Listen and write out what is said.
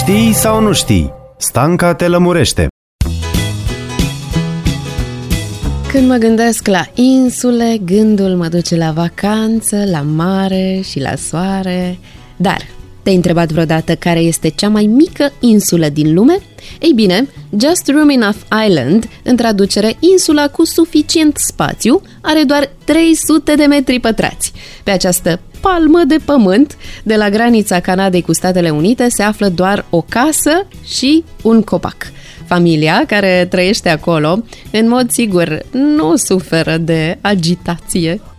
Știi sau nu știi? Stanca te lămurește. Când mă gândesc la insule, gândul mă duce la vacanță, la mare și la soare. Dar, te-ai întrebat vreodată care este cea mai mică insulă din lume? Ei bine, Just Room Enough Island, în traducere insula cu suficient spațiu, are doar 300 de metri pătrați. Pe această palmă de pământ, de la granița Canadei cu Statele Unite, se află doar o casă și un copac. Familia care trăiește acolo, în mod sigur, nu suferă de agitație.